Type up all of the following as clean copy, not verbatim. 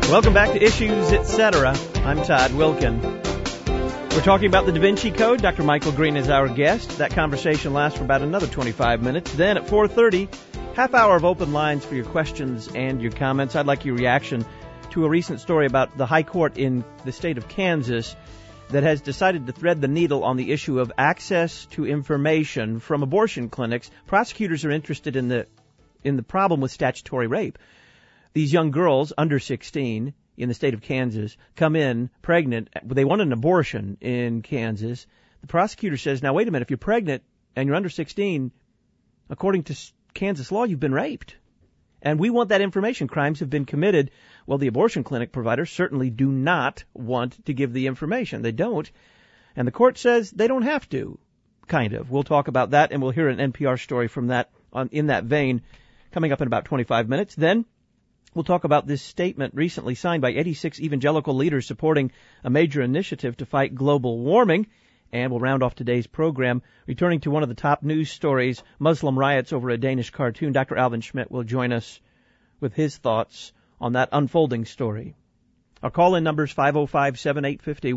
Welcome back to Issues, Etc. I'm Todd Wilkin. We're talking about the Da Vinci Code. Dr. Michael Green is our guest. That conversation lasts for about another 25 minutes. Then at 4:30, half hour of open lines for your questions and your comments. I'd like your reaction to a recent story about the High Court in the state of Kansas that has decided to thread the needle on the issue of access to information from abortion clinics. Prosecutors are interested in the problem with statutory rape. These young girls, under 16, in the state of Kansas, come in pregnant. They want an abortion in Kansas. The prosecutor says, now, wait a minute, if you're pregnant and you're under 16, according to Kansas law, you've been raped. And we want that information. Crimes have been committed. Well, the abortion clinic providers certainly do not want to give the information. They don't. And the court says they don't have to, kind of. We'll talk about that, and we'll hear an NPR story from that in that vein coming up in about 25 minutes. Then we'll talk about this statement recently signed by 86 evangelical leaders supporting a major initiative to fight global warming. And we'll round off today's program, returning to one of the top news stories, Muslim riots over a Danish cartoon. Dr. Alvin Schmidt will join us with his thoughts on that unfolding story. Our call-in number is 505-7850,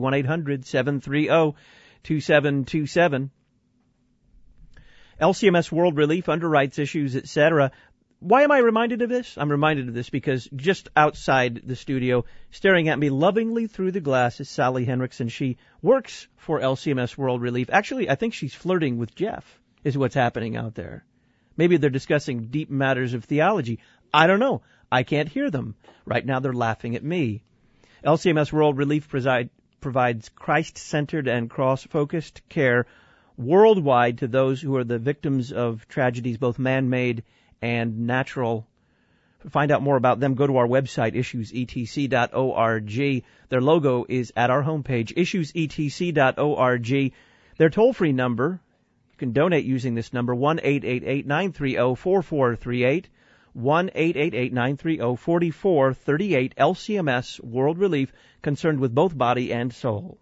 1-800-730-2727. LCMS World Relief underwrites Issues, etc. Why am I reminded of this? I'm reminded of this because just outside the studio, staring at me lovingly through the glass, is Sally Henriksen. She works for LCMS World Relief. Actually, I think she's flirting with Jeff, is what's happening out there. Maybe they're discussing deep matters of theology. I don't know. I can't hear them. Right now they're laughing at me. LCMS World Relief provides Christ-centered and cross-focused care worldwide to those who are the victims of tragedies, both man-made and natural. To find out more about them, go to our website, issuesetc.org. Their logo is at our homepage, issuesetc.org. Their toll-free number, you can donate using this number, 1-888-930-4438, 1-888-930-4438, LCMS World Relief, concerned with both body and soul.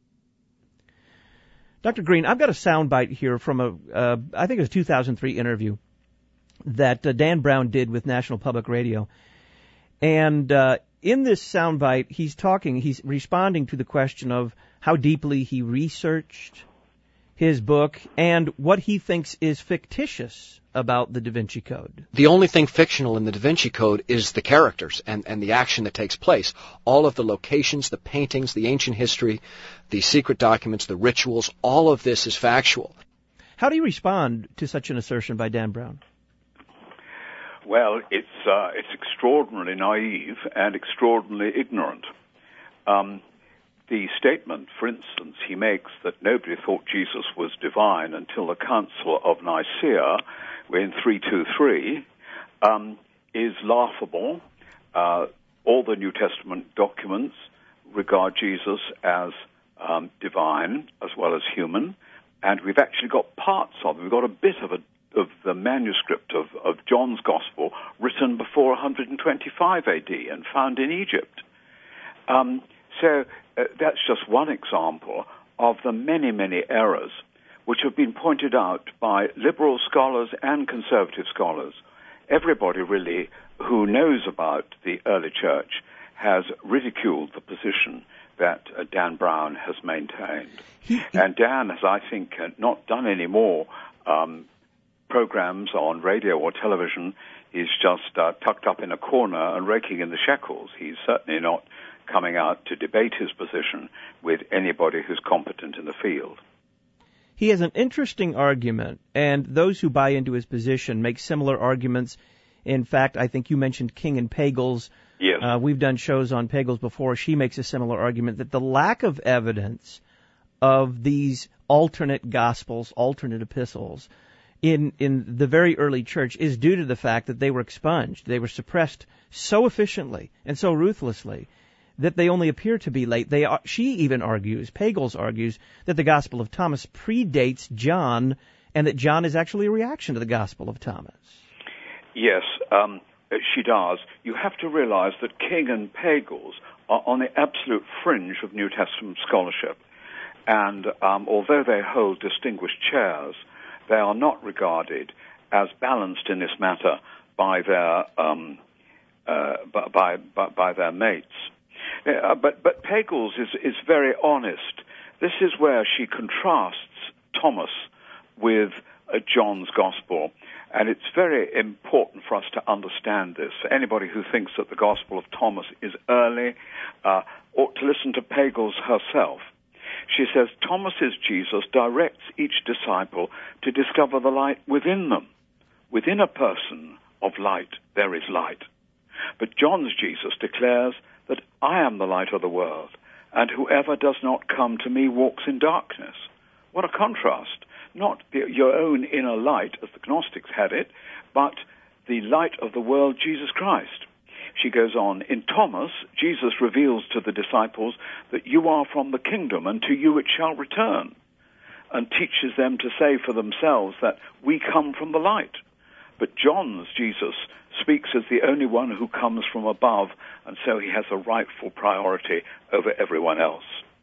Dr. Green, I've got a soundbite here from I think it was a 2003 interview that Dan Brown did with National Public Radio. And in this soundbite, he's responding to the question of how deeply he researched his book and what he thinks is fictitious about the Da Vinci Code. The only thing fictional in the Da Vinci Code is the characters and the action that takes place. All of the locations, the paintings, the ancient history, the secret documents, the rituals, all of this is factual. How do you respond to such an assertion by Dan Brown? Well, it's extraordinarily naive and extraordinarily ignorant. The statement, for instance, he makes that nobody thought Jesus was divine until the Council of Nicaea in 323 is laughable. All the New Testament documents regard Jesus as divine as well as human, and we've actually got parts of it. We've got a bit of the manuscript of John's Gospel written before 125 AD and found in Egypt. So that's just one example of the many, many errors which have been pointed out by liberal scholars and conservative scholars. Everybody really who knows about the early church has ridiculed the position that Dan Brown has maintained. And Dan has, I think, not done any more programs on radio or television. He's just tucked up in a corner and raking in the shekels. He's certainly not coming out to debate his position with anybody who's competent in the field. He has an interesting argument, and those who buy into his position make similar arguments. In fact, I think you mentioned King and Pagels. Yes. We've done shows on Pagels before. She makes a similar argument that the lack of evidence of these alternate gospels, alternate epistles, in the very early church is due to the fact that they were expunged. They were suppressed so efficiently and so ruthlessly that they only appear to be late. She even argues, Pagels argues, that the Gospel of Thomas predates John and that John is actually a reaction to the Gospel of Thomas. Yes, she does. You have to realize that King and Pagels are on the absolute fringe of New Testament scholarship. And although they hold distinguished chairs, they are not regarded as balanced in this matter by their by their mates. But Pagels is very honest. This is where she contrasts Thomas with John's Gospel. And it's very important for us to understand this. For anybody who thinks that the Gospel of Thomas is early ought to listen to Pagels herself. She says, Thomas's Jesus directs each disciple to discover the light within them. Within a person of light, there is light. But John's Jesus declares that I am the light of the world, and whoever does not come to me walks in darkness. What a contrast. Not your own inner light, as the Gnostics had it, but the light of the world, Jesus Christ. She goes on, in Thomas, Jesus reveals to the disciples that you are from the kingdom, and to you it shall return, and teaches them to say for themselves that we come from the light. But John's Jesus speaks as the only one who comes from above, and so he has a rightful priority over everyone else.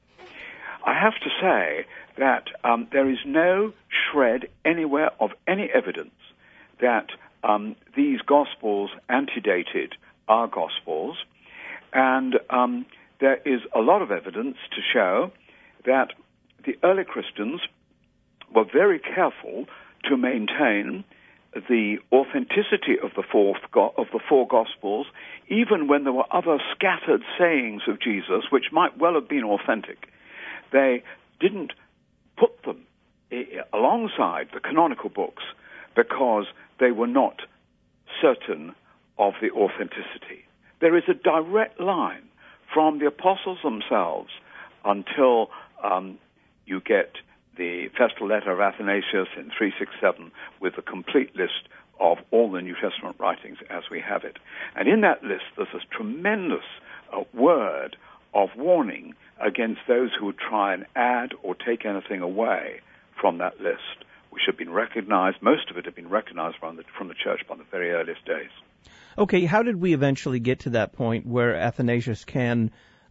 I have to say that there is no shred anywhere of any evidence that these Gospels antedated our Gospels, and there is a lot of evidence to show that the early Christians were very careful to maintain the authenticity of the four Gospels, even when there were other scattered sayings of Jesus which might well have been authentic. They didn't put them alongside the canonical books because they were not certain of the authenticity. There is a direct line from the apostles themselves until you get the Festal Letter of Athanasius in 367 with a complete list of all the New Testament writings as we have it. And in that list, there's this tremendous word of warning against those who would try and add or take anything away from that list, which had been recognized, most of it had been recognized from the church by the very earliest days. Okay, how did we eventually get to that point where Athanasius can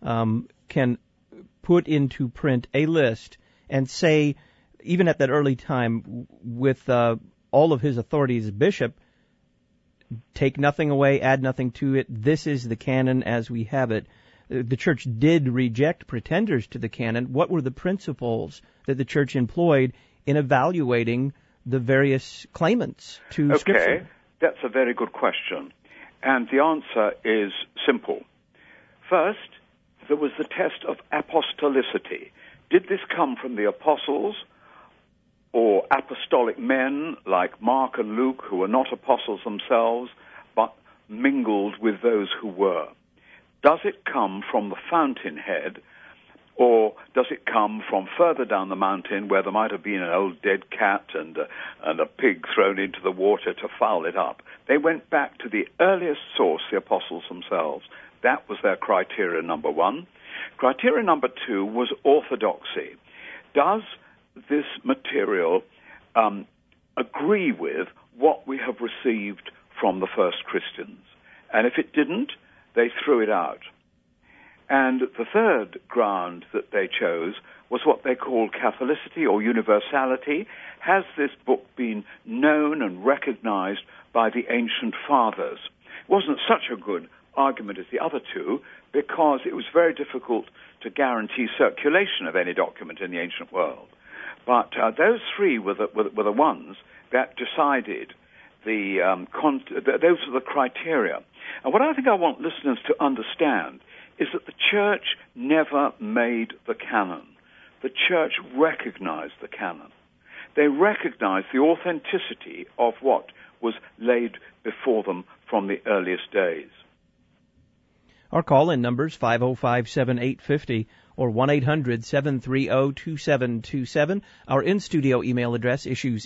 put into print a list and say, even at that early time, with all of his authority as bishop, take nothing away, add nothing to it, this is the canon as we have it? The church did reject pretenders to the canon. What were the principles that the church employed in evaluating the various claimants to Scripture? Okay, that's a very good question. And the answer is simple. First, there was the test of apostolicity. Did this come from the apostles or apostolic men like Mark and Luke, who were not apostles themselves, but mingled with those who were? Does it come from the fountainhead, or does it come from further down the mountain where there might have been an old dead cat and a pig thrown into the water to foul it up? They went back to the earliest source, the apostles themselves. That was their criteria number one. Criteria number two was orthodoxy. Does this material agree with what we have received from the first Christians? And if it didn't, they threw it out. And the third ground that they chose was what they called Catholicity or universality. Has this book been known and recognized by the ancient fathers? It wasn't such a good argument as the other two because it was very difficult to guarantee circulation of any document in the ancient world. But those three were the ones that decided those are the criteria. And what I think I want listeners to understand is that the church never made the canon. The church recognized the canon. They recognized the authenticity of what was laid before them from the earliest days. Our call-in numbers 505-7850 or 1-800-730-2727. Our in-studio email address,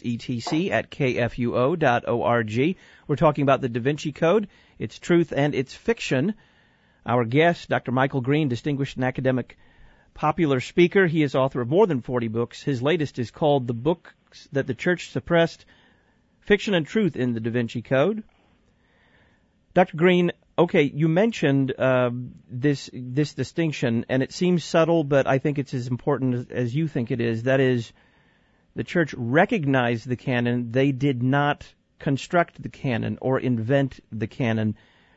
issuesetc@kfuo.org. We're talking about the Da Vinci Code, its truth and its fiction. Our guest, Dr. Michael Green, distinguished and academic popular speaker. He is author of more than 40 books. His latest is called The Books That the Church Suppressed, Fiction and Truth in the Da Vinci Code. Dr. Green, okay, you mentioned this distinction, and it seems subtle, but I think it's as important as you think it is. That is, the church recognized the canon. They did not construct the canon or invent the canon.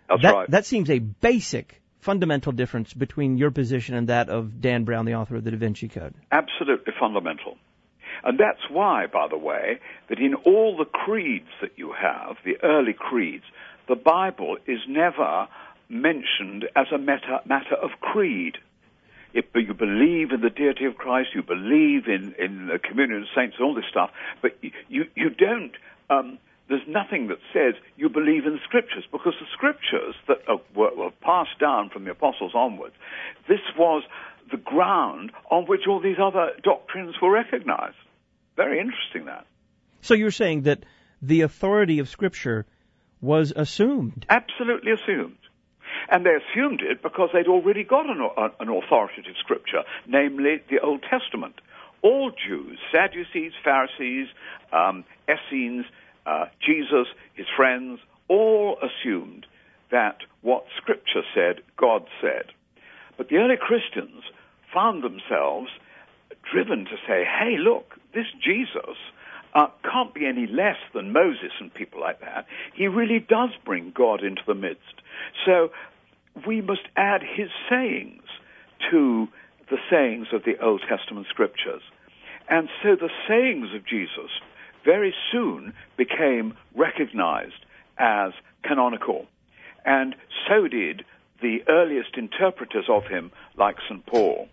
That's right. That seems a basic, fundamental difference between your position and that of Dan Brown, the author of the Da Vinci Code. Absolutely fundamental. And that's why, by the way, that in all the creeds that you have, the early creeds, the Bible is never mentioned as a matter of creed. If you believe in the deity of Christ, you believe in the communion of saints and all this stuff, but you don't, there's nothing that says you believe in the Scriptures, because the Scriptures that were passed down from the apostles onwards, this was the ground on which all these other doctrines were recognized. Very interesting, that. So you're saying that the authority of Scripture was assumed? Absolutely assumed. And they assumed it because they'd already got an authoritative Scripture, namely the Old Testament. All Jews, Sadducees, Pharisees, Essenes, Jesus, his friends, all assumed that what Scripture said, God said. But the early Christians found themselves driven to say, hey, look, this Jesus can't be any less than Moses and people like that. He really does bring God into the midst. So we must add his sayings to the sayings of the Old Testament Scriptures. And so the sayings of Jesus very soon became recognized as canonical. And so did the earliest interpreters of him, like St. Paul.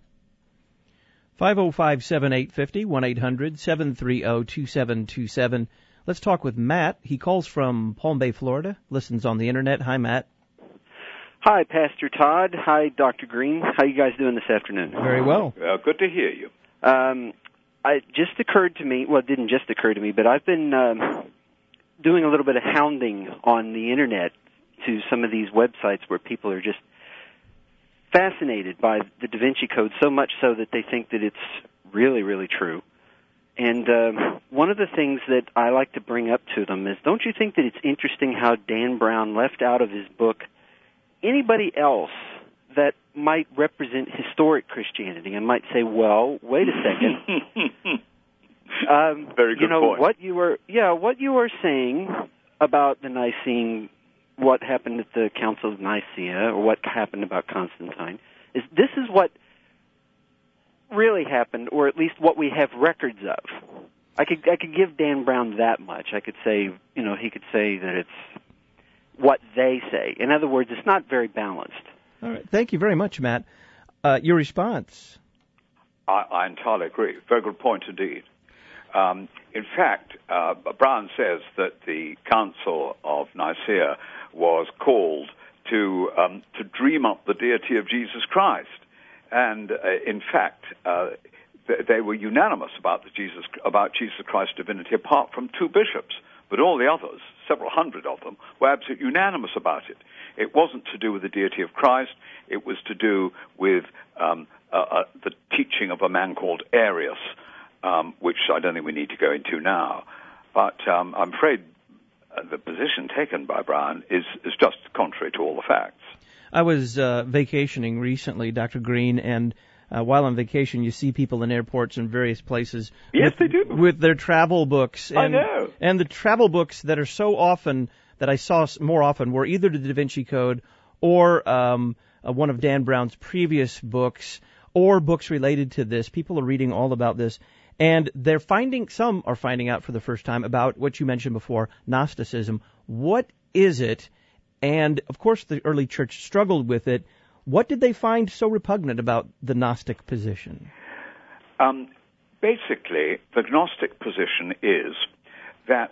505-7850, 1-800-730-2727. Let's talk with Matt. He calls from Palm Bay, Florida, listens on the Internet. Hi, Matt. Hi, Pastor Todd. Hi, Dr. Green. How you guys doing this afternoon? Very well. Good to hear you. It just occurred to me, well, it didn't just occur to me, but I've been doing a little bit of hounding on the Internet to some of these websites where people are just fascinated by the Da Vinci Code, so much so that they think that it's really, really true. And one of the things that I like to bring up to them is, don't you think that it's interesting how Dan Brown left out of his book anybody else that might represent historic Christianity and might say, well, wait a second. Very good point. What you were saying about the Nicene, what happened at the Council of Nicaea, or what happened about Constantine, this is what really happened, or at least what we have records of. I could give Dan Brown that much. I could say, he could say that it's what they say. In other words, it's not very balanced. All right. Thank you very much, Matt. Your response? I entirely agree. Very good point indeed. In fact, Brown says that the Council of Nicaea was called to dream up the deity of Jesus Christ, and in fact, they were unanimous about Jesus Christ's divinity, apart from two bishops. But all the others, several hundred of them, were absolutely unanimous about it. It wasn't to do with the deity of Christ. It was to do with the teaching of a man called Arius, which I don't think we need to go into now. But I'm afraid the position taken by Brown is just contrary to all the facts. I was vacationing recently, Dr. Green, and while on vacation, you see people in airports and various places. Yes, they do. With their travel books. And, I know. And the travel books that are so often, that I saw more often, were either the Da Vinci Code or one of Dan Brown's previous books, or books related to this. People are reading all about this. And some are finding out for the first time about what you mentioned before, Gnosticism. What is it? And, of course, the early church struggled with it. What did they find so repugnant about the Gnostic position? Basically, the Gnostic position is that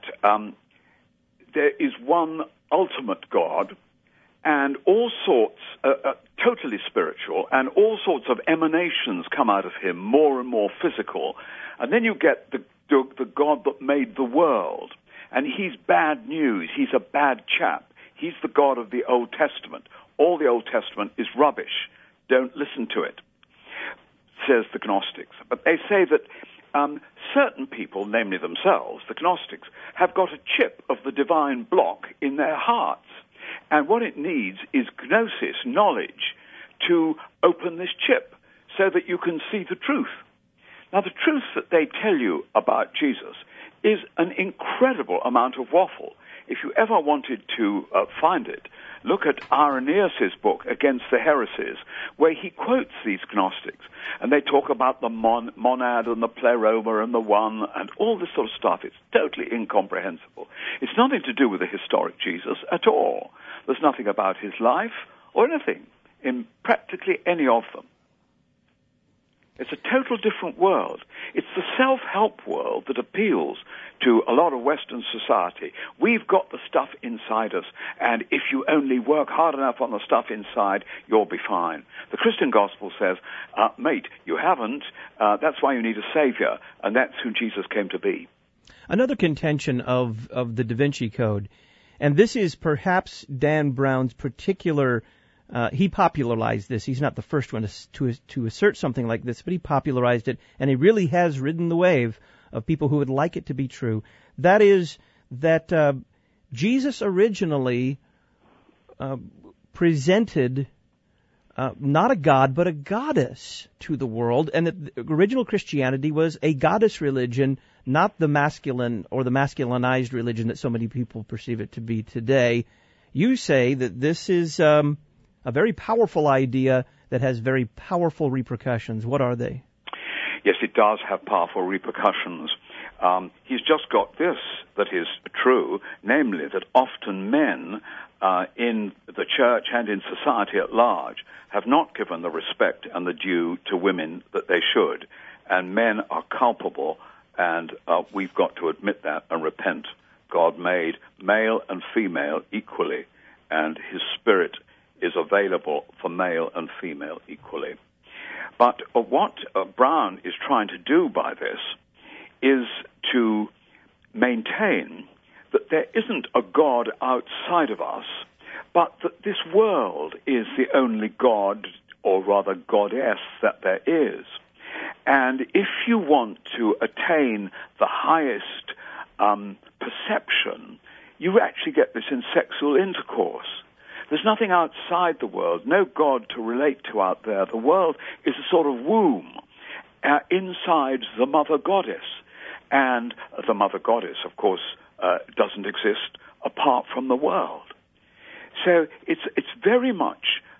there is one ultimate God, and all sorts, totally spiritual, and all sorts of emanations come out of him, more and more physical. And then you get the God that made the world, and he's bad news. He's a bad chap. He's the God of the Old Testament. All the Old Testament is rubbish. Don't listen to it, says the Gnostics. But they say that certain people, namely themselves, the Gnostics, have got a chip of the divine block in their hearts. And what it needs is gnosis, knowledge, to open this chip so that you can see the truth. Now, the truth that they tell you about Jesus is an incredible amount of waffle. if you ever wanted to find it, look at Irenaeus' book, Against the Heresies, where he quotes these Gnostics. And they talk about the monad and the pleroma and the one and all this sort of stuff. It's totally incomprehensible. It's nothing to do with the historic Jesus at all. There's nothing about his life or anything in practically any of them. It's a total different world. It's the self-help world that appeals to a lot of Western society. We've got the stuff inside us, and if you only work hard enough on the stuff inside, you'll be fine. The Christian gospel says, mate, you haven't. That's why you need a savior, and that's who Jesus came to be. Another contention of the Da Vinci Code, and this is perhaps Dan Brown's particular. He popularized this. He's not the first one to assert something like this, but he popularized it, and he really has ridden the wave of people who would like it to be true. That is that Jesus originally presented not a god, but a goddess to the world, and that original Christianity was a goddess religion, not the masculine or the masculinized religion that so many people perceive it to be today. You say that this is a very powerful idea that has very powerful repercussions. What are they? Yes, it does have powerful repercussions. He's just got this that is true, namely that often men in the church and in society at large have not given the respect and the due to women that they should, and men are culpable, and we've got to admit that and repent. God made male and female equally, and his spirit is available for male and female equally. But what Brown is trying to do by this is to maintain that there isn't a God outside of us, but that this world is the only God, or rather goddess, that there is. And if you want to attain the highest perception, you actually get this in sexual intercourse. There's nothing outside the world, no God to relate to out there. The world is a sort of womb inside the mother goddess. And the mother goddess, of course, doesn't exist apart from the world. So it's very much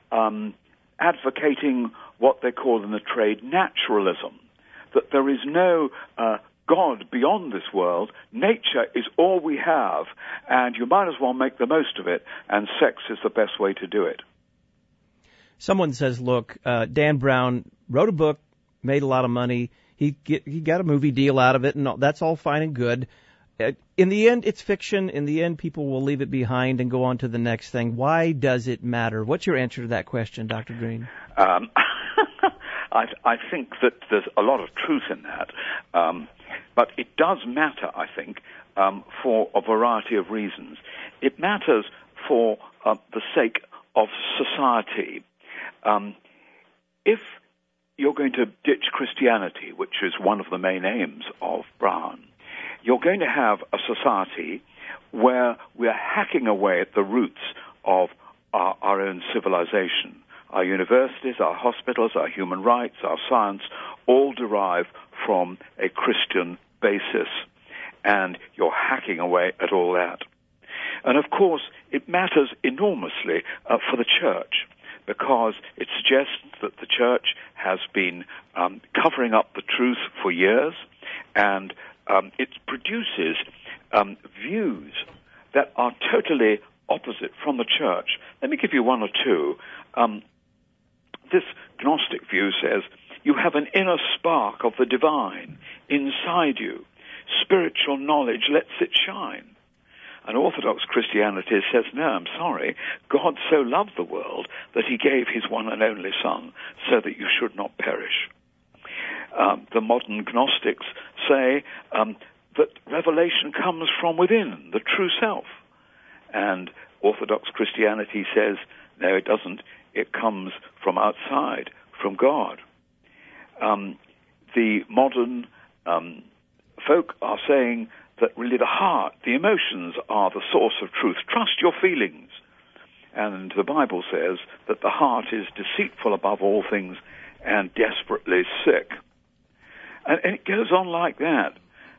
advocating what they call in the trade naturalism, that there is no God beyond this world. Nature is all we have, and you might as well make the most of it, and sex is the best way to do it. Someone says, look, Dan Brown wrote a book, made a lot of money, he got a movie deal out of it, and that's all fine and good. In the end, it's fiction. In the end, people will leave it behind and go on to the next thing. Why does it matter? What's your answer to that question, Dr. Green? I think that there's a lot of truth in that. But it does matter, I think, for a variety of reasons. It matters for the sake of society. If you're going to ditch Christianity, which is one of the main aims of Brown, you're going to have a society where we're hacking away at the roots of our own civilization. Our universities, our hospitals, our human rights, our science, all derive from a Christian basis, and you're hacking away at all that. And of course, it matters enormously for the church, because it suggests that the church has been covering up the truth for years, and it produces views that are totally opposite from the church. Let me give you one or two. This Gnostic view says, you have an inner spark of the divine inside you. Spiritual knowledge lets it shine. And Orthodox Christianity says, no, I'm sorry, God so loved the world that he gave his one and only Son so that you should not perish. The modern Gnostics say that revelation comes from within, the true self. And Orthodox Christianity says, no, it doesn't. It comes from outside, from God. The modern folk are saying that really the heart, the emotions are the source of truth. Trust your feelings. And the Bible says that the heart is deceitful above all things and desperately sick. And it goes on like that.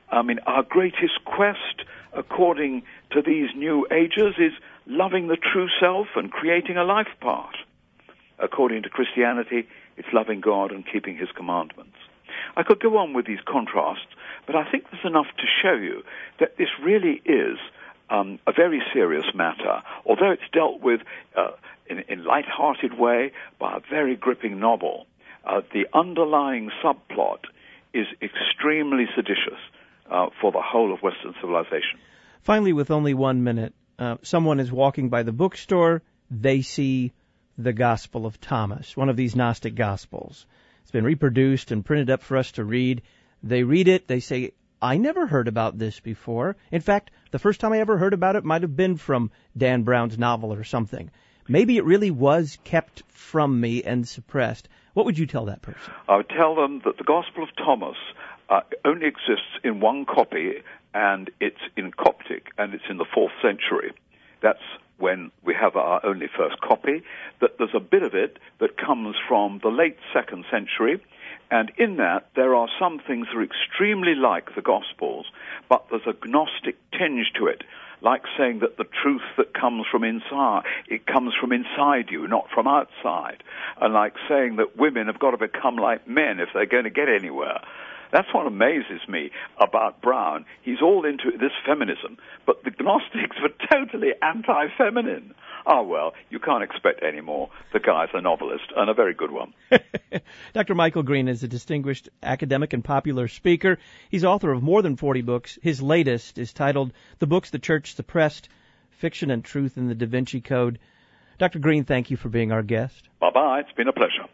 I mean, our greatest quest, according to these new ages, is loving the true self and creating a life path. According to Christianity, it's loving God and keeping his commandments. I could go on with these contrasts, but I think there's enough to show you that this really is a very serious matter, although it's dealt with in light-hearted way by a very gripping novel. The underlying subplot is extremely seditious for the whole of Western civilization. Finally, with only 1 minute, someone is walking by the bookstore. They see the Gospel of Thomas, one of these Gnostic Gospels. It's been reproduced and printed up for us to read. They read it. They say, I never heard about this before. In fact, the first time I ever heard about it might have been from Dan Brown's novel or something. Maybe it really was kept from me and suppressed. What would you tell that person? I would tell them that the Gospel of Thomas only exists in one copy, and it's in Coptic, and it's in the 4th century. That's when we have our only first copy, that there's a bit of it that comes from the late 2nd century, and in that there are some things that are extremely like the Gospels, but there's a Gnostic tinge to it, like saying that the truth that comes from inside, it comes from inside you, not from outside, and like saying that women have got to become like men if they're going to get anywhere. That's what amazes me about Brown. He's all into this feminism, but the Gnostics were totally anti-feminine. Oh, well, you can't expect any more. The guy's a novelist, and a very good one. Dr. Michael Green is a distinguished academic and popular speaker. He's author of more than 40 books. His latest is titled The Books the Church Suppressed, Fiction and Truth in the Da Vinci Code. Dr. Green, thank you for being our guest. Bye-bye. It's been a pleasure.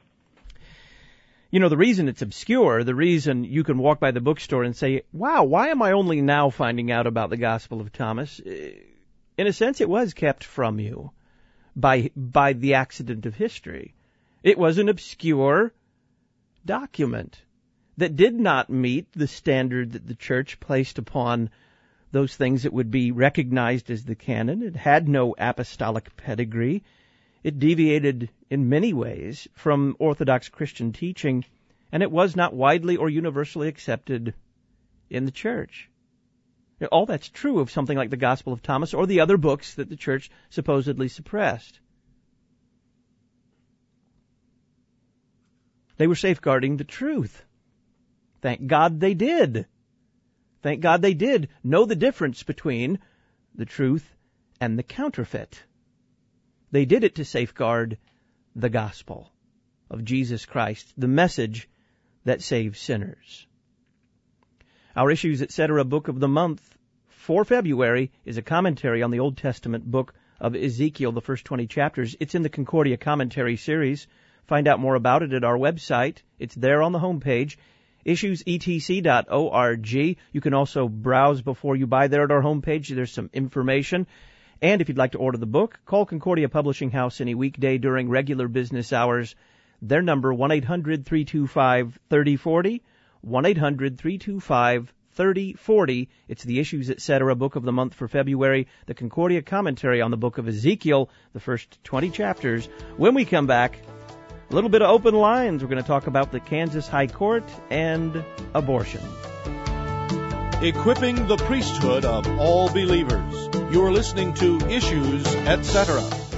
You know, the reason it's obscure, the reason you can walk by the bookstore and say, wow, why am I only now finding out about the Gospel of Thomas? In a sense, it was kept from you by the accident of history. It was an obscure document that did not meet the standard that the church placed upon those things that would be recognized as the canon. It had no apostolic pedigree. It deviated in many ways from Orthodox Christian teaching, and it was not widely or universally accepted in the church. All that's true of something like the Gospel of Thomas or the other books that the church supposedly suppressed. They were safeguarding the truth. Thank God they did. Thank God they did know the difference between the truth and the counterfeit. They did it to safeguard the gospel of Jesus Christ, the message that saves sinners. Our Issues Etc. book of the month for February is a commentary on the Old Testament book of Ezekiel, the first 20 chapters. It's in the Concordia Commentary series. Find out more about it at our website. It's there on the homepage, issuesetc.org. You can also browse before you buy there at our homepage. There's some information. And if you'd like to order the book, call Concordia Publishing House any weekday during regular business hours. Their number, 1-800-325-3040, 1-800-325-3040. It's the Issues Etc. book of the month for February, the Concordia commentary on the book of Ezekiel, the first 20 chapters. When we come back, a little bit of open lines. We're going to talk about the Kansas High Court and abortion. Equipping the priesthood of all believers. You're listening to Issues Etc.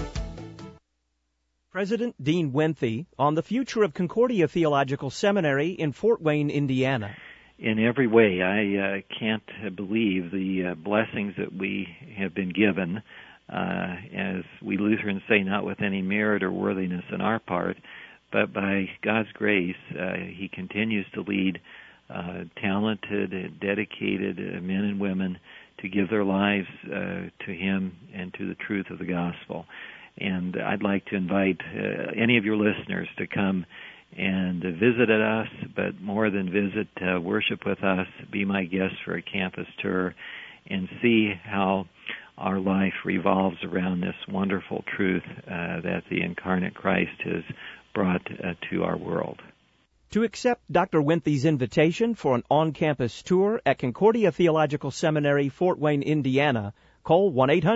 President Dean Winthy on the future of Concordia Theological Seminary in Fort Wayne, Indiana. In every way, I can't believe the blessings that we have been given, as we Lutherans say, not with any merit or worthiness on our part, but by God's grace, He continues to lead talented, dedicated men and women to give their lives to Him and to the truth of the gospel. And I'd like to invite any of your listeners to come and visit us, but more than visit, worship with us, be my guest for a campus tour, and see how our life revolves around this wonderful truth that the incarnate Christ has brought to our world. To accept Dr. Winthy's invitation for an on-campus tour at Concordia Theological Seminary, Fort Wayne, Indiana, call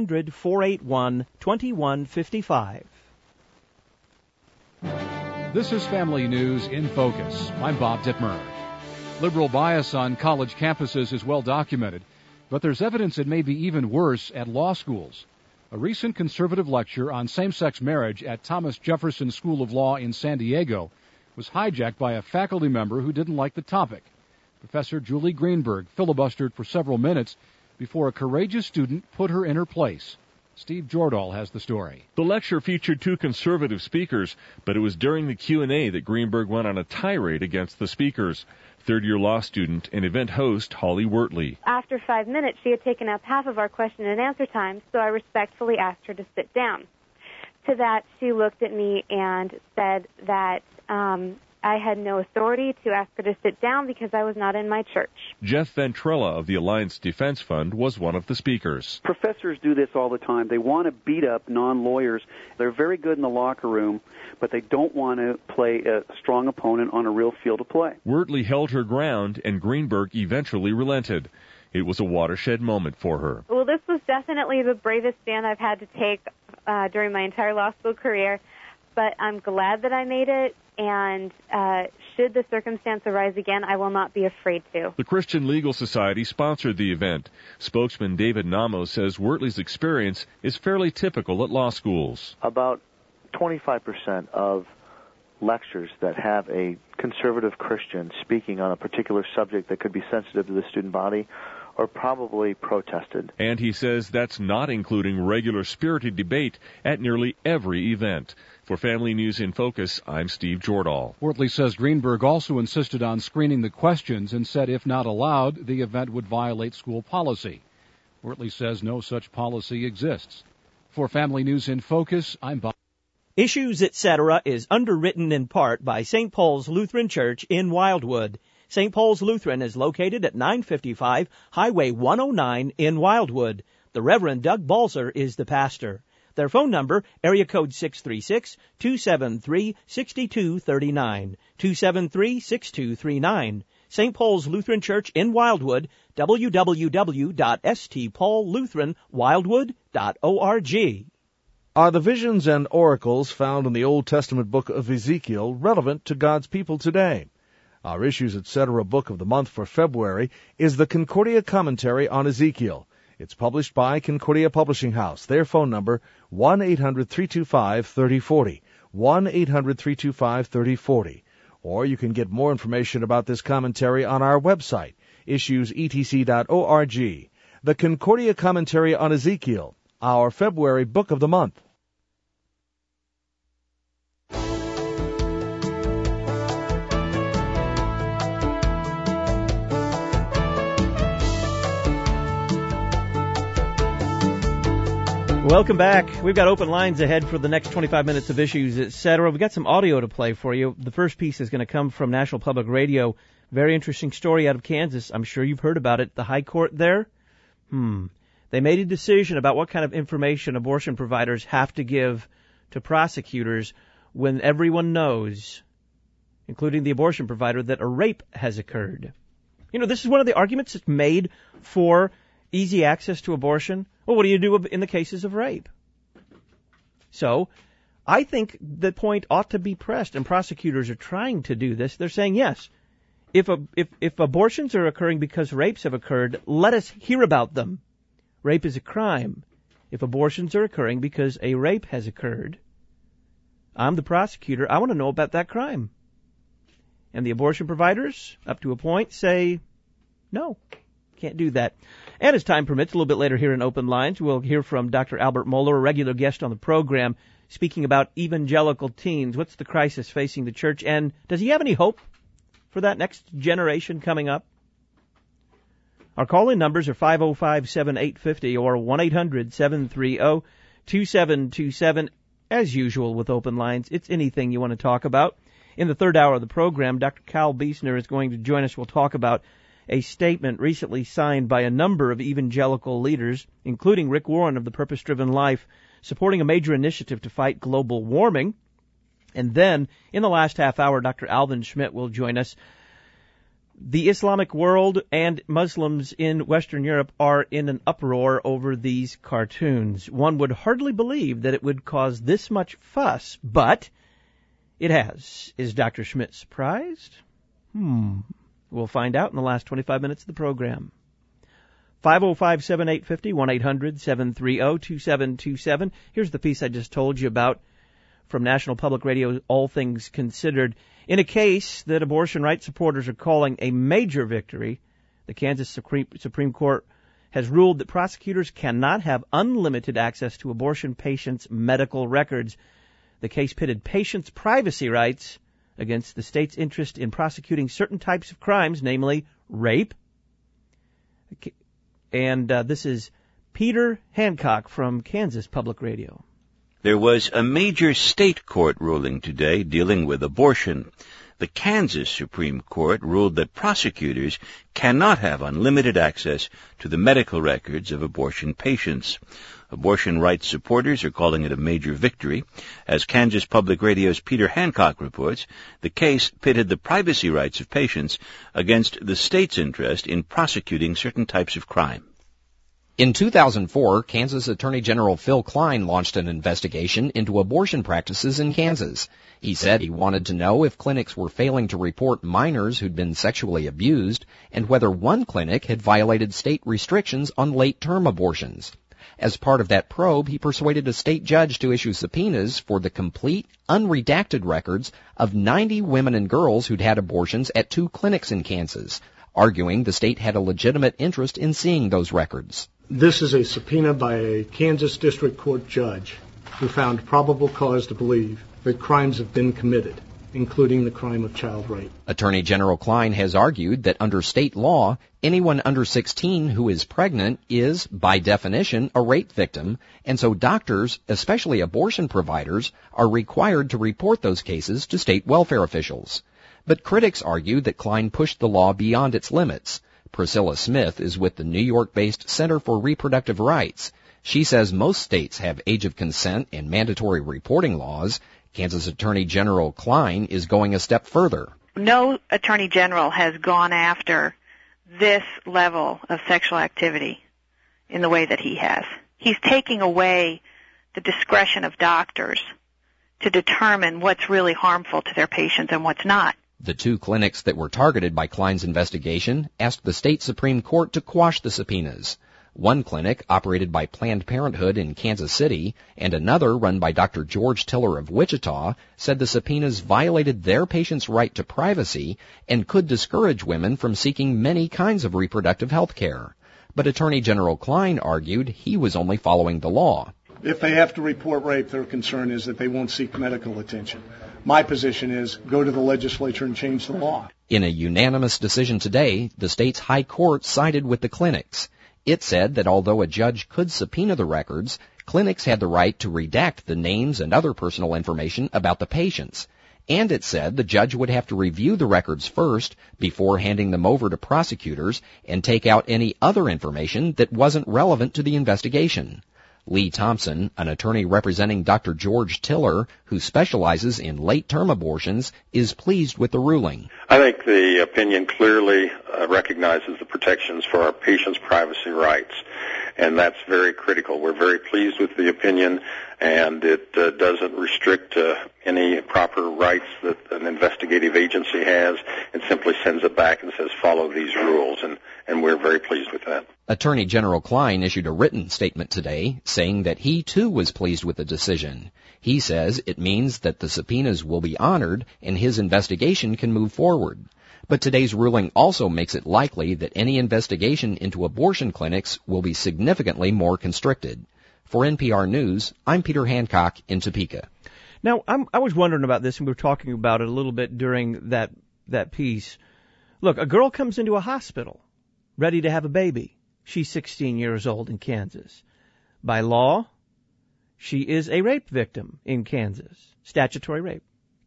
1-800-481-2155. This is Family News in Focus. I'm Bob Dittmer. Liberal bias on college campuses is well documented, but there's evidence it may be even worse at law schools. A recent conservative lecture on same-sex marriage at Thomas Jefferson School of Law in San Diego was hijacked by a faculty member who didn't like the topic. Professor Julie Greenberg filibustered for several minutes before a courageous student put her in her place. Steve Jordahl has the story. The lecture featured two conservative speakers, but it was during the Q&A that Greenberg went on a tirade against the speakers. Third-year law student and event host Holly Wortley. After 5 minutes, she had taken up half of our question and answer time, so I respectfully asked her to sit down. To that, she looked at me and said that I had no authority to ask her to sit down because I was not in my church. Jeff Ventrella of the Alliance Defense Fund was one of the speakers. Professors do this all the time. They want to beat up non-lawyers. They're very good in the locker room, but they don't want to play a strong opponent on a real field of play. Wortley held her ground, and Greenberg eventually relented. It was a watershed moment for her. Well, this was definitely the bravest stand I've had to take during my entire law school career, but I'm glad that I made it. And should the circumstance arise again, I will not be afraid to. The Christian Legal Society sponsored the event. Spokesman David Namo says Wortley's experience is fairly typical at law schools. About 25% of lectures that have a conservative Christian speaking on a particular subject that could be sensitive to the student body are probably protested. And he says that's not including regular spirited debate at nearly every event. For Family News in Focus, I'm Steve Jordahl. Wortley says Greenberg also insisted on screening the questions and said if not allowed, the event would violate school policy. Wortley says no such policy exists. For Family News in Focus, I'm Bob. Issues, Etc. is underwritten in part by St. Paul's Lutheran Church in Wildwood. St. Paul's Lutheran is located at 955 Highway 109 in Wildwood. The Reverend Doug Balzer is the pastor. Their phone number, area code 636-273-6239, 273-6239. St. Paul's Lutheran Church in Wildwood, www.stpaullutheranwildwood.org. Are the visions and oracles found in the Old Testament book of Ezekiel relevant to God's people today? Our Issues, Etc. book of the month for February is the Concordia Commentary on Ezekiel. It's published by Concordia Publishing House. Their phone number, 1-800-325-3040, 1-800-325-3040. Or you can get more information about this commentary on our website, issuesetc.org. The Concordia Commentary on Ezekiel, our February book of the month. Welcome back. We've got open lines ahead for the next 25 minutes of Issues, Etc. We've got some audio to play for you. The first piece is going to come from National Public Radio. Very interesting story out of Kansas. I'm sure you've heard about it. The high court there, they made a decision about what kind of information abortion providers have to give to prosecutors when everyone knows, including the abortion provider, that a rape has occurred. You know, this is one of the arguments that's made for easy access to abortion. Well, what do you do in the cases of rape? So, I think the point ought to be pressed, and prosecutors are trying to do this. They're saying, yes, if abortions are occurring because rapes have occurred, let us hear about them. Rape is a crime. If abortions are occurring because a rape has occurred, I'm the prosecutor. I want to know about that crime. And the abortion providers, up to a point, say, no, can't do that. And as time permits, a little bit later here in Open Lines, we'll hear from Dr. Albert Mohler, a regular guest on the program, speaking about evangelical teens. What's the crisis facing the church, and does he have any hope for that next generation coming up? Our call-in numbers are 505-7850 or 1-800-730-2727. As usual with Open Lines, it's anything you want to talk about. In the third hour of the program, Dr. Cal Biesner is going to join us. We'll talk about a statement recently signed by a number of evangelical leaders, including Rick Warren of the Purpose Driven Life, supporting a major initiative to fight global warming. And then, in the last half hour, Dr. Alvin Schmidt will join us. The Islamic world and Muslims in Western Europe are in an uproar over these cartoons. One would hardly believe that it would cause this much fuss, but it has. Is Dr. Schmidt surprised? We'll find out in the last 25 minutes of the program. 505-7850, 1-800-730-2727. Here's the piece I just told you about from National Public Radio, All Things Considered. In a case that abortion rights supporters are calling a major victory, the Kansas Supreme Court has ruled that prosecutors cannot have unlimited access to abortion patients' medical records. The case pitted patients' privacy rights against the state's interest in prosecuting certain types of crimes, namely rape. And this is Peter Hancock from Kansas Public Radio. There was a major state court ruling today dealing with abortion. The Kansas Supreme Court ruled that prosecutors cannot have unlimited access to the medical records of abortion patients. Abortion rights supporters are calling it a major victory. As Kansas Public Radio's Peter Hancock reports, the case pitted the privacy rights of patients against the state's interest in prosecuting certain types of crime. In 2004, Kansas Attorney General Phil Kline launched an investigation into abortion practices in Kansas. He said he wanted to know if clinics were failing to report minors who'd been sexually abused and whether one clinic had violated state restrictions on late-term abortions. As part of that probe, he persuaded a state judge to issue subpoenas for the complete, unredacted records of 90 women and girls who'd had abortions at 2 clinics in Kansas, arguing the state had a legitimate interest in seeing those records. This is a subpoena by a Kansas District Court judge who found probable cause to believe that crimes have been committed, including the crime of child rape. Attorney General Kline has argued that under state law, anyone under 16 who is pregnant is, by definition, a rape victim, and so doctors, especially abortion providers, are required to report those cases to state welfare officials. But critics argue that Kline pushed the law beyond its limits. Priscilla Smith is with the New York-based Center for Reproductive Rights. She says most states have age of consent and mandatory reporting laws. Kansas Attorney General Kline is going a step further. No attorney general has gone after this level of sexual activity in the way that he has. He's taking away the discretion of doctors to determine what's really harmful to their patients and what's not. The 2 clinics that were targeted by Kline's investigation asked the state Supreme Court to quash the subpoenas. One clinic, operated by Planned Parenthood in Kansas City, and another run by Dr. George Tiller of Wichita, said the subpoenas violated their patients' right to privacy and could discourage women from seeking many kinds of reproductive health care. But Attorney General Kline argued he was only following the law. If they have to report rape, their concern is that they won't seek medical attention. My position is go to the legislature and change the law. In a unanimous decision today, the state's high court sided with the clinics. It said that although a judge could subpoena the records, clinics had the right to redact the names and other personal information about the patients. And it said the judge would have to review the records first before handing them over to prosecutors and take out any other information that wasn't relevant to the investigation. Lee Thompson, an attorney representing Dr. George Tiller, who specializes in late-term abortions, is pleased with the ruling. I think the opinion clearly recognizes the protections for our patients' privacy rights, and that's very critical. We're very pleased with the opinion, and it doesn't restrict any proper rights that an investigative agency has. It simply sends it back and says, follow these rules, and we're very pleased with that. Attorney General Kline issued a written statement today saying that he too was pleased with the decision. He says it means that the subpoenas will be honored and his investigation can move forward. But today's ruling also makes it likely that any investigation into abortion clinics will be significantly more constricted. For NPR News, I'm Peter Hancock in Topeka. Now, I was wondering about this, and we were talking about it a little bit during that piece. Look, a girl comes into a hospital ready to have a baby. She's 16 years old in Kansas. By law, she is a rape victim in Kansas. Statutory rape.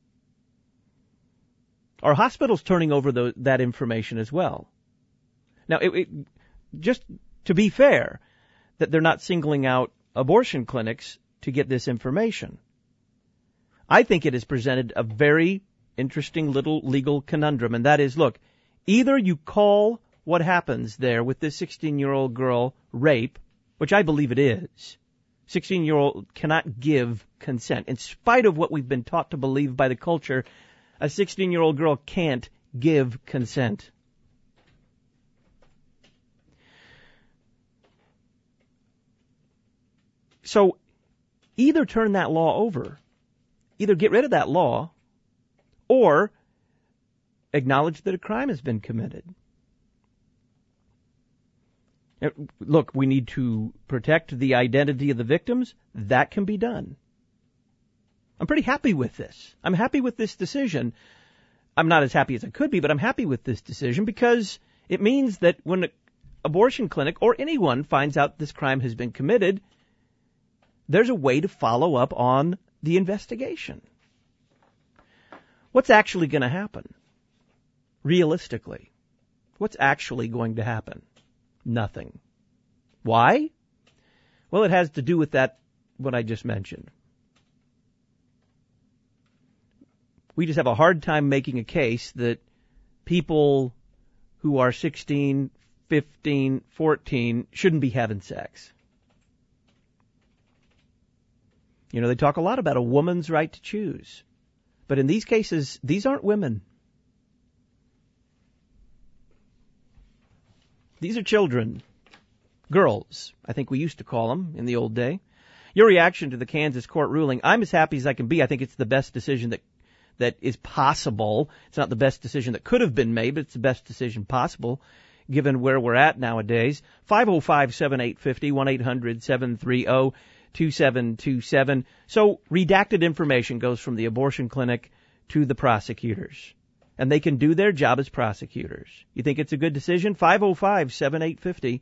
Are hospitals turning over that information as well? Now, just to be fair, that they're not singling out abortion clinics to get this information. I think it has presented a very interesting little legal conundrum, and that is, look, either you call what happens there with this 16-year-old girl rape, which I believe it is. 16-year-old cannot give consent. In spite of what we've been taught to believe by the culture, a 16-year-old girl can't give consent. So either turn that law over, either get rid of that law, or acknowledge that a crime has been committed. Look, we need to protect the identity of the victims. That can be done. I'm pretty happy with this. I'm happy with this decision. I'm not as happy as I could be, but I'm happy with this decision because it means that when an abortion clinic or anyone finds out this crime has been committed, there's a way to follow up on the investigation. What's actually going to happen? Realistically, what's actually going to happen? Nothing. Why? Well, it has to do with that, what I just mentioned. We just have a hard time making a case that people who are 16, 15, 14 shouldn't be having sex. You know, they talk a lot about a woman's right to choose. But in these cases, these aren't women. These are children. Girls, I think we used to call them in the old day. Your reaction to the Kansas court ruling, I'm as happy as I can be. I think it's the best decision that is possible. It's not the best decision that could have been made, but it's the best decision possible given where we're at nowadays. 505-7850, 1-800-730-2727. So redacted information goes from the abortion clinic to the prosecutors. And they can do their job as prosecutors. You think it's a good decision? 505-7850,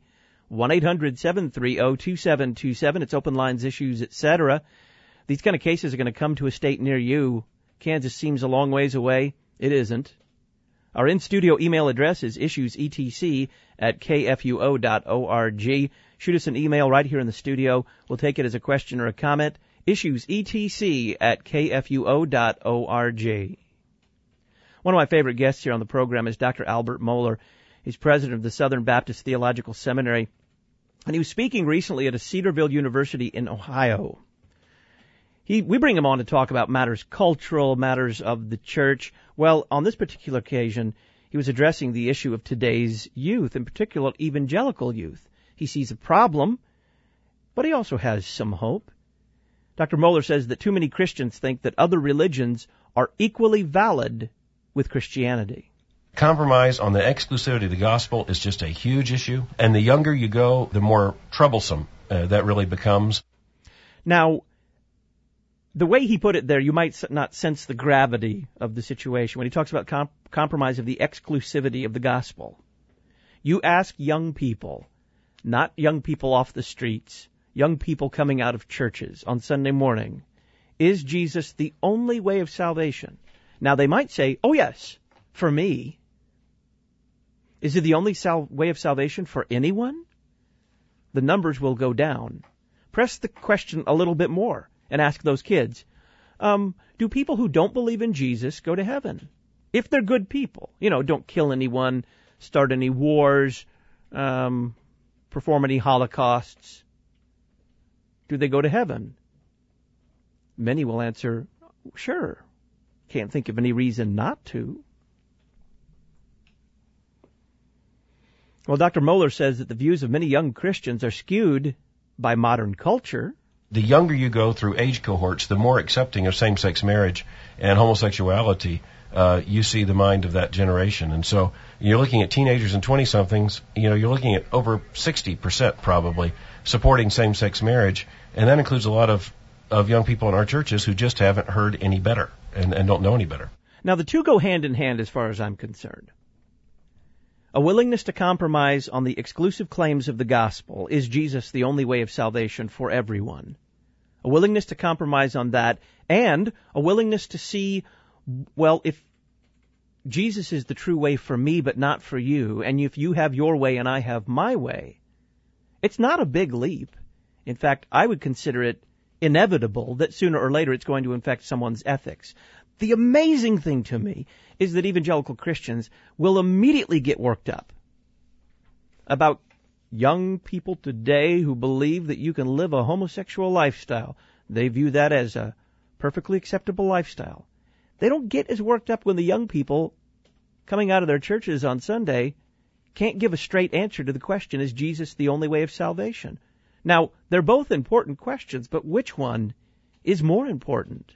1-800-730-2727. It's open lines, issues, etc. These kind of cases are going to come to a state near you. Kansas seems a long ways away. It isn't. Our in-studio email address is issuesetc@kfuo.org. Shoot us an email right here in the studio. We'll take it as a question or a comment. issuesetc@kfuo.org. One of my favorite guests here on the program is Dr. Albert Mohler. He's president of the Southern Baptist Theological Seminary. And he was speaking recently at a Cedarville University in Ohio. We bring him on to talk about matters cultural, matters of the church. Well, on this particular occasion, he was addressing the issue of today's youth, in particular evangelical youth. He sees a problem, but he also has some hope. Dr. Mohler says that too many Christians think that other religions are equally valid with Christianity. Compromise on the exclusivity of the gospel is just a huge issue, and the younger you go, the more troublesome that really becomes. Now, the way he put it there, you might not sense the gravity of the situation when he talks about compromise of the exclusivity of the gospel. You ask young people, not young people off the streets, young people coming out of churches on Sunday morning, is Jesus the only way of salvation? Now, they might say, oh, yes, for me. Is it the only way of salvation for anyone? The numbers will go down. Press the question a little bit more and ask those kids, do people who don't believe in Jesus go to heaven? If they're good people, don't kill anyone, start any wars, perform any holocausts, do they go to heaven? Many will answer, sure. Can't think of any reason not to. Well, Dr. Mohler says that the views of many young Christians are skewed by modern culture. The younger you go through age cohorts, the more accepting of same-sex marriage and homosexuality you see the mind of that generation. And so you're looking at teenagers and 20-somethings, you're looking at over 60% probably supporting same-sex marriage, and that includes a lot of young people in our churches who just haven't heard any better and don't know any better. Now, the two go hand in hand as far as I'm concerned. A willingness to compromise on the exclusive claims of the gospel. Is Jesus the only way of salvation for everyone? A willingness to compromise on that, and a willingness to see, well, if Jesus is the true way for me but not for you, and if you have your way and I have my way, it's not a big leap. In fact, I would consider it inevitable that sooner or later it's going to infect someone's ethics. The amazing thing to me is that evangelical Christians will immediately get worked up about young people today who believe that you can live a homosexual lifestyle. They view that as a perfectly acceptable lifestyle. They don't get as worked up when the young people coming out of their churches on Sunday can't give a straight answer to the question, is Jesus the only way of salvation? Now, they're both important questions, but which one is more important?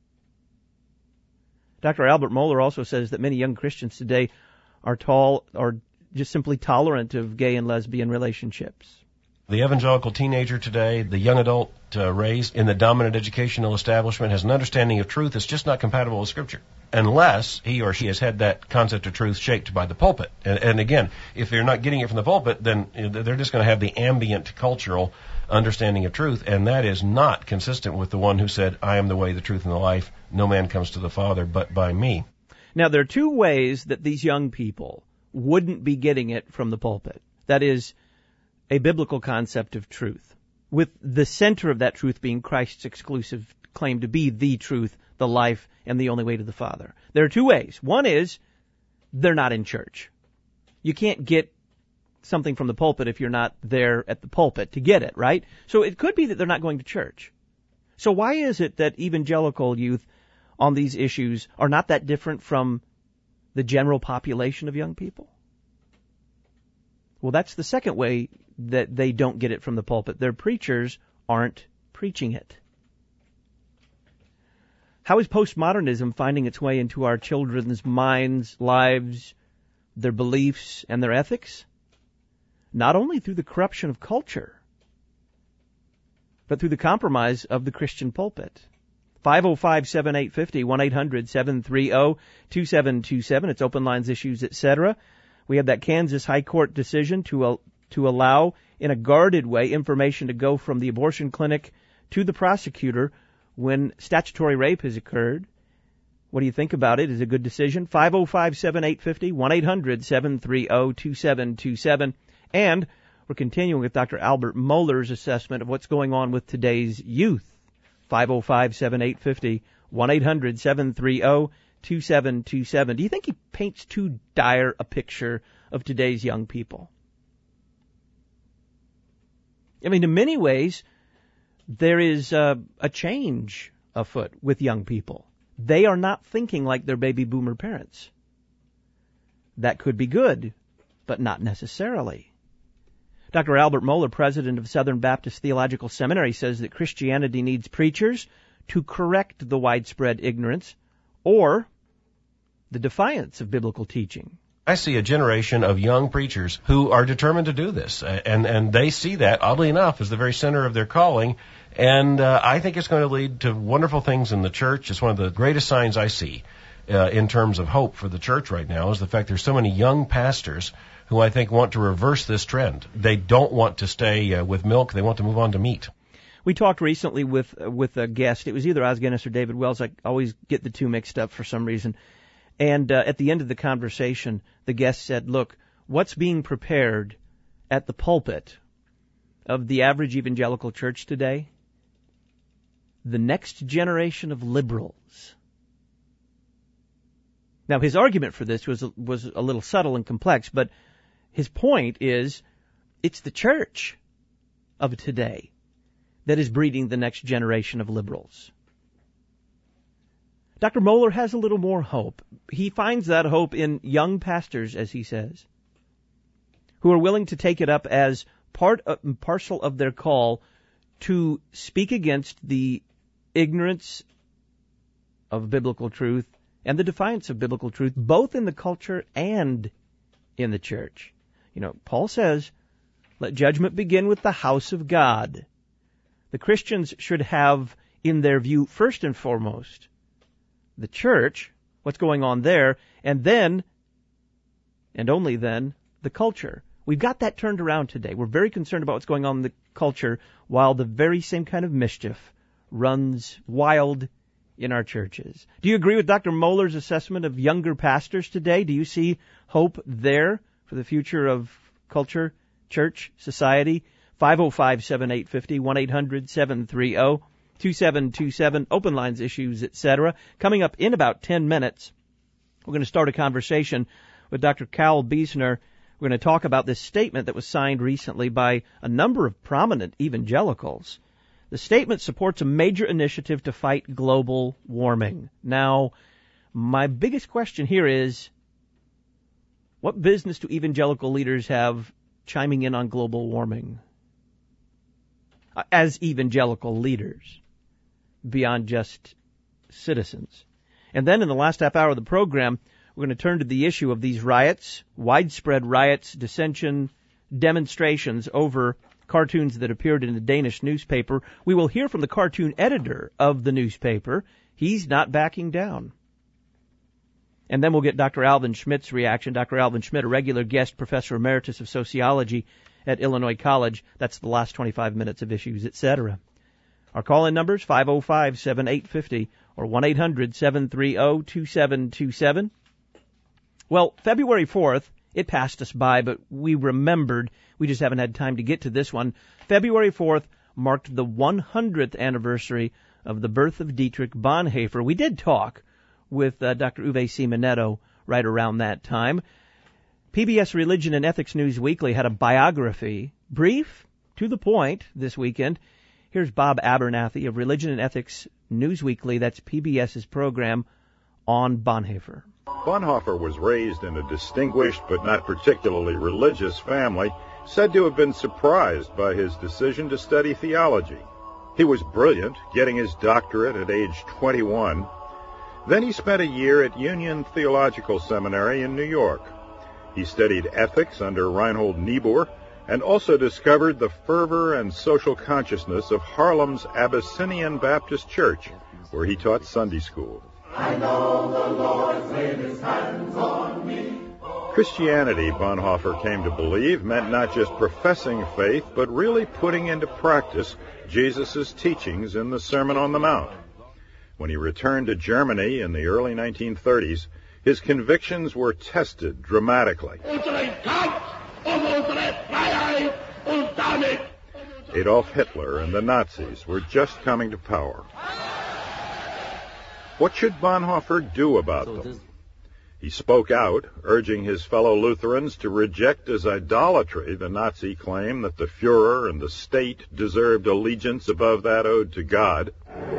Dr. Albert Mohler also says that many young Christians today are just simply tolerant of gay and lesbian relationships. The evangelical teenager today, the young adult raised in the dominant educational establishment, has an understanding of truth that's just not compatible with Scripture, unless he or she has had that concept of truth shaped by the pulpit. And again, if they're not getting it from the pulpit, then they're just going to have the ambient cultural understanding of truth, and that is not consistent with the one who said, I am the way, the truth, and the life. No man comes to the Father but by me. Now, there are two ways that these young people wouldn't be getting it from the pulpit. That is, a biblical concept of truth, with the center of that truth being Christ's exclusive claim to be the truth, the life, and the only way to the Father. There are two ways. One is they're not in church. You can't get something from the pulpit if you're not there at the pulpit to get it, right? So it could be that they're not going to church. So why is it that evangelical youth on these issues are not that different from the general population of young people? Well, that's the second way that they don't get it from the pulpit. Their preachers aren't preaching it. How is postmodernism finding its way into our children's minds, lives, their beliefs, and their ethics? Not only through the corruption of culture, but through the compromise of the Christian pulpit. 505-7850, 1-800-730-2727. It's open lines, issues, etc. We have that Kansas High Court decision to allow, in a guarded way, information to go from the abortion clinic to the prosecutor when statutory rape has occurred. What do you think about it? Is it a good decision? 505-7850, 1-800-730-2727. And we're continuing with Dr. Albert Mohler's assessment of what's going on with today's youth. 505-7850, 1-800-730-2727. Do you think he paints too dire a picture of today's young people? I mean, in many ways, there is a change afoot with young people. They are not thinking like their baby boomer parents. That could be good, but not necessarily. Dr. Albert Mohler, president of Southern Baptist Theological Seminary, says that Christianity needs preachers to correct the widespread ignorance or the defiance of biblical teaching. I see a generation of young preachers who are determined to do this, and they see that, oddly enough, as the very center of their calling, and I think it's going to lead to wonderful things in the church. It's one of the greatest signs I see in terms of hope for the church right now is the fact there's so many young pastors who I think want to reverse this trend. They don't want to stay with milk. They want to move on to meat. We talked recently with a guest. It was either Os Guinness or David Wells. I always get the two mixed up for some reason. And at the end of the conversation, the guest said, look, what's being prepared at the pulpit of the average evangelical church today? The next generation of liberals. Now, his argument for this was a little subtle and complex, but his point is it's the church of today that is breeding the next generation of liberals. Dr. Mohler has a little more hope. He finds that hope in young pastors, as he says, who are willing to take it up as part and parcel of their call to speak against the ignorance of biblical truth and the defiance of biblical truth, both in the culture and in the church. You know, Paul says, let judgment begin with the house of God. The Christians should have in their view, first and foremost, the church, what's going on there, and then, and only then, the culture. We've got that turned around today. We're very concerned about what's going on in the culture, while the very same kind of mischief runs wild in our churches. Do you agree with Dr. Mohler's assessment of younger pastors today? Do you see hope there for the future of culture, church, society? 505-7850, 1-800-730-2727, open lines, issues, etc. Coming up in about 10 minutes, we're going to start a conversation with Dr. Cal Biesner. We're going to talk about this statement that was signed recently by a number of prominent evangelicals. The statement supports a major initiative to fight global warming. Now, my biggest question here is, what business do evangelical leaders have chiming in on global warming? as evangelical leaders, beyond just citizens. And then in the last half hour of the program, we're going to turn to the issue of these riots, widespread riots, dissension, demonstrations over cartoons that appeared in the Danish newspaper. We will hear from the cartoon editor of the newspaper. He's not backing down. And then we'll get Dr. Alvin Schmidt's reaction. Dr. Alvin Schmidt, a regular guest professor emeritus of sociology at Illinois College. That's the last 25 minutes of Issues, etc. Our call-in numbers, 505-7850 or 1-800-730-2727. Well, February 4th, it passed us by, but we remembered. We just haven't had time to get to this one. February 4th marked the 100th anniversary of the birth of Dietrich Bonhoeffer. We did talk with Dr. Uwe Simonetto right around that time. PBS Religion and Ethics News Weekly had a biography, brief, to the point, this weekend. Here's Bob Abernathy of Religion and Ethics News Weekly. That's PBS's program on Bonhoeffer. Bonhoeffer was raised in a distinguished but not particularly religious family, said to have been surprised by his decision to study theology. He was brilliant, getting his doctorate at age 21. Then he spent a year at Union Theological Seminary in New York. He studied ethics under Reinhold Niebuhr and also discovered the fervor and social consciousness of Harlem's Abyssinian Baptist Church, where he taught Sunday school. I know the Lord's laid his hands on me. Christianity, Bonhoeffer came to believe, meant not just professing faith, but really putting into practice Jesus' teachings in the Sermon on the Mount. When he returned to Germany in the early 1930s, his convictions were tested dramatically. Adolf Hitler and the Nazis were just coming to power. What should Bonhoeffer do about them? He spoke out, urging his fellow Lutherans to reject as idolatry the Nazi claim that the Fuhrer and the state deserved allegiance above that owed to God.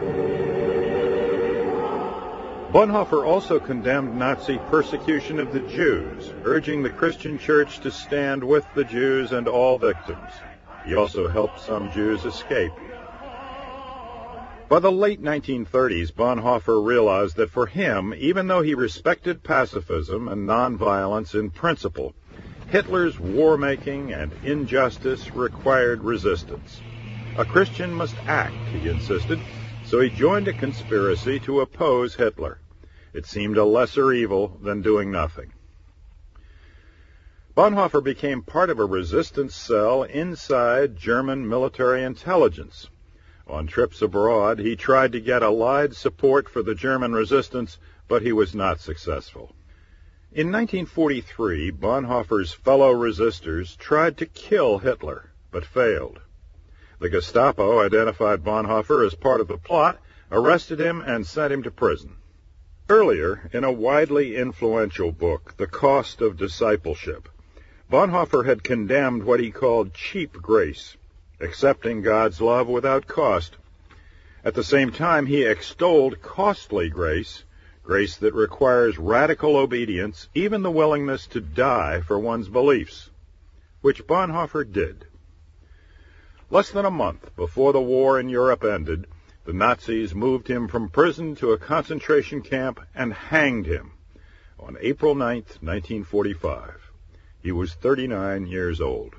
Bonhoeffer also condemned Nazi persecution of the Jews, urging the Christian church to stand with the Jews and all victims. He also helped some Jews escape. By the late 1930s, Bonhoeffer realized that for him, even though he respected pacifism and nonviolence in principle, Hitler's war-making and injustice required resistance. A Christian must act, he insisted, so he joined a conspiracy to oppose Hitler. It seemed a lesser evil than doing nothing. Bonhoeffer became part of a resistance cell inside German military intelligence. On trips abroad, he tried to get Allied support for the German resistance, but he was not successful. In 1943, Bonhoeffer's fellow resistors tried to kill Hitler, but failed. The Gestapo identified Bonhoeffer as part of the plot, arrested him, and sent him to prison. Earlier, in a widely influential book, The Cost of Discipleship, Bonhoeffer had condemned what he called cheap grace, accepting God's love without cost. At the same time, he extolled costly grace, grace that requires radical obedience, even the willingness to die for one's beliefs, which Bonhoeffer did. Less than a month before the war in Europe ended, the Nazis moved him from prison to a concentration camp and hanged him on April 9th, 1945. He was 39 years old.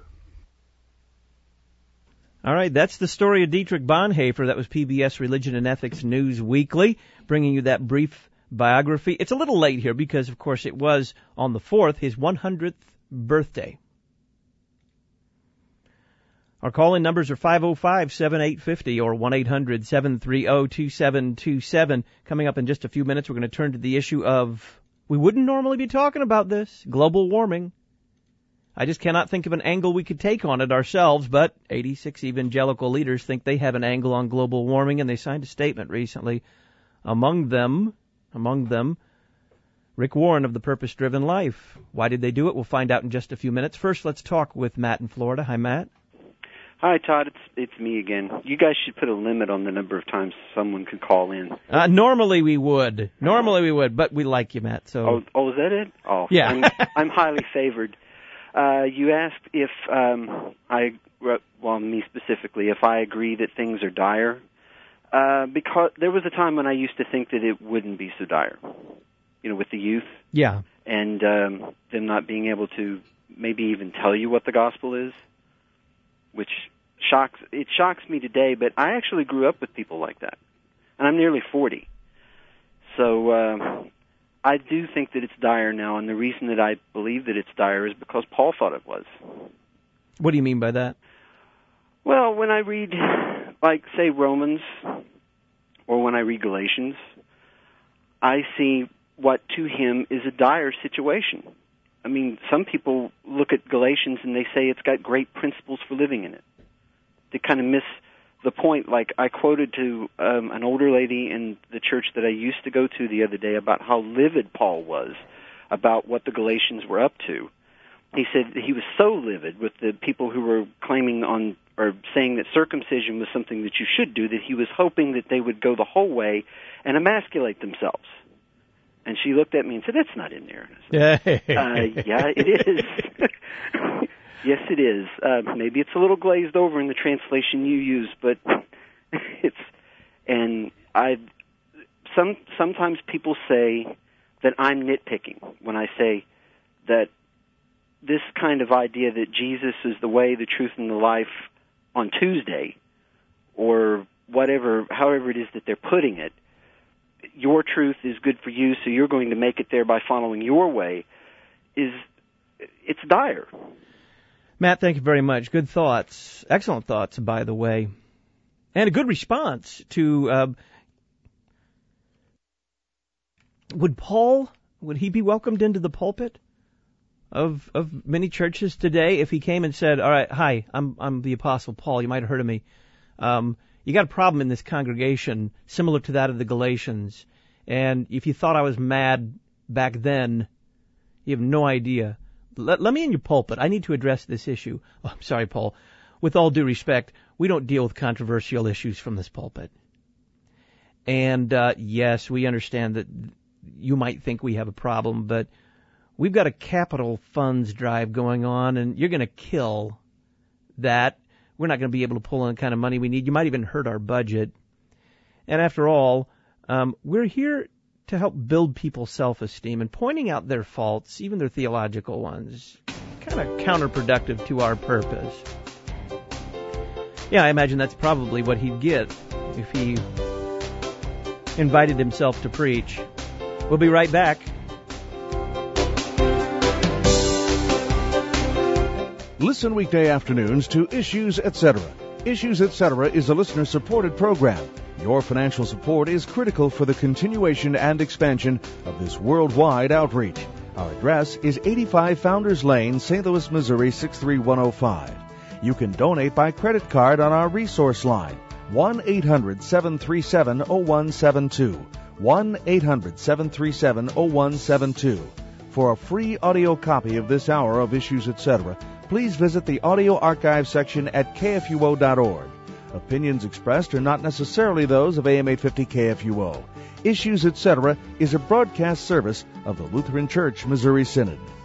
All right, that's the story of Dietrich Bonhoeffer. That was PBS Religion and Ethics News Weekly, bringing you that brief biography. It's a little late here because, of course, it was on the 4th, his 100th birthday. Our call-in numbers are 505-7850 or 1-800-730-2727. Coming up in just a few minutes, we're going to turn to the issue of, we wouldn't normally be talking about this, global warming. I just cannot think of an angle we could take on it ourselves, but 86 evangelical leaders think they have an angle on global warming, and they signed a statement recently. Among them, Rick Warren of the Purpose Driven Life. Why did they do it? We'll find out in just a few minutes. First, let's talk with Matt in Florida. Hi, Matt. Hi, Todd. It's me again. You guys should put a limit on the number of times someone could call in. Normally we would, but we like you, Matt. So. Oh, is that it? Oh, yeah. I'm highly favored. You asked if I me specifically, if I agree that things are dire, because there was a time when I used to think that it wouldn't be so dire, with the youth. Yeah. And them not being able to maybe even tell you what the gospel is, which shocks me today, but I actually grew up with people like that. And I'm nearly 40. So I do think that it's dire now, and the reason that I believe that it's dire is because Paul thought it was. What do you mean by that? Well, when I read, like, say, Romans, or when I read Galatians, I see what to him is a dire situation. I mean, some people look at Galatians and they say it's got great principles for living in it. They kind of miss the point. Like I quoted to an older lady in the church that I used to go to the other day about how livid Paul was about what the Galatians were up to. He said that he was so livid with the people who were claiming on or saying that circumcision was something that you should do that he was hoping that they would go the whole way and emasculate themselves. And she looked at me and said, "That's not in there." Yeah, yeah, it is. Yes, it is. Maybe it's a little glazed over in the translation you use, but it's. And sometimes people say that I'm nitpicking when I say that this kind of idea that Jesus is the way, the truth, and the life on Tuesday, or whatever, however it is that they're putting it. Your truth is good for you, so you're going to make it there by following your way, it's dire. Matt, thank you very much. Good thoughts. Excellent thoughts, by the way. And a good response to, would he be welcomed into the pulpit of many churches today if he came and said, "All right, hi, I'm the Apostle Paul. You might have heard of me. You got a problem in this congregation similar to that of the Galatians. And if you thought I was mad back then, you have no idea. Let me in your pulpit. I need to address this issue." Oh, I'm sorry, Paul. With all due respect, we don't deal with controversial issues from this pulpit. And yes, we understand that you might think we have a problem, but we've got a capital funds drive going on, and you're going to kill that. We're not going to be able to pull in the kind of money we need. You might even hurt our budget. And after all, we're here to help build people's self-esteem, and pointing out their faults, even their theological ones, kind of counterproductive to our purpose. Yeah, I imagine that's probably what he'd get if he invited himself to preach. We'll be right back. Listen weekday afternoons to Issues Etc. Issues Etc. is a listener-supported program. Your financial support is critical for the continuation and expansion of this worldwide outreach. Our address is 85 Founders Lane, St. Louis, Missouri 63105. You can donate by credit card on our resource line, 1-800-737-0172, 1-800-737-0172. For a free audio copy of this hour of Issues Etc., please visit the audio archive section at kfuo.org. Opinions expressed are not necessarily those of AM 850 KFUO. Issues Etc. is a broadcast service of the Lutheran Church Missouri Synod.